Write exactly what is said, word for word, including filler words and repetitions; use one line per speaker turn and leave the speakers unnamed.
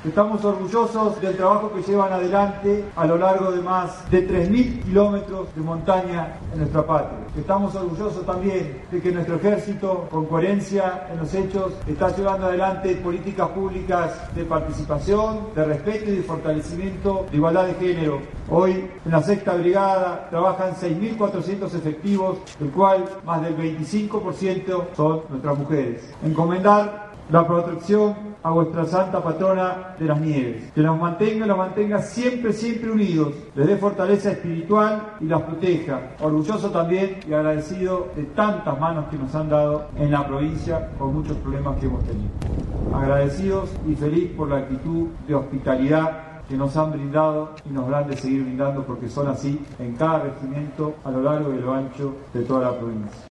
Estamos orgullosos del trabajo que llevan adelante a lo largo de más de tres mil kilómetros de montaña en nuestra patria. Estamos orgullosos también de que nuestro ejército, con coherencia en los hechos, está llevando adelante políticas públicas de participación, de respeto y de fortalecimiento de igualdad de género. Hoy, en la sexta brigada, trabajan seis mil cuatrocientos efectivos, del cual más del veinticinco por ciento son nuestras mujeres. Encomendar la protección a vuestra santa patrona de las nieves, que nos mantenga y los mantenga siempre, siempre unidos, les dé fortaleza espiritual y las proteja. Orgulloso también y agradecido de tantas manos que nos han dado en la provincia con muchos problemas que hemos tenido. Agradecidos y feliz por la actitud de hospitalidad que nos han brindado y nos han de seguir brindando, porque son así en cada regimiento a lo largo y lo ancho de toda la provincia.